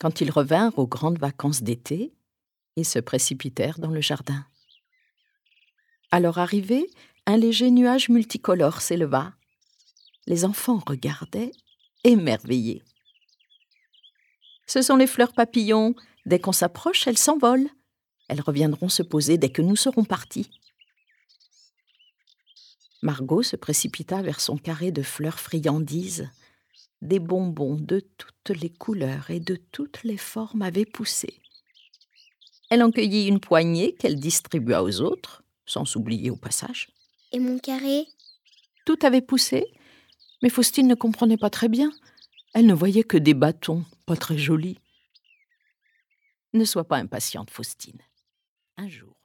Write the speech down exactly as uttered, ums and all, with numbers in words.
Quand ils revinrent aux grandes vacances d'été, ils se précipitèrent dans le jardin. À leur arrivée, un léger nuage multicolore s'éleva. Les enfants regardaient, émerveillés. « Ce sont les fleurs papillons. Dès qu'on s'approche, elles s'envolent. Elles reviendront se poser dès que nous serons partis. » Margot se précipita vers son carré de fleurs friandises. Des bonbons de toutes les couleurs et de toutes les formes avaient poussé. Elle en cueillit une poignée qu'elle distribua aux autres, sans s'oublier au passage. Et mon carré? Tout avait poussé, mais Faustine ne comprenait pas très bien. Elle ne voyait que des bâtons, pas très jolis. Ne sois pas impatiente, Faustine. Un jour,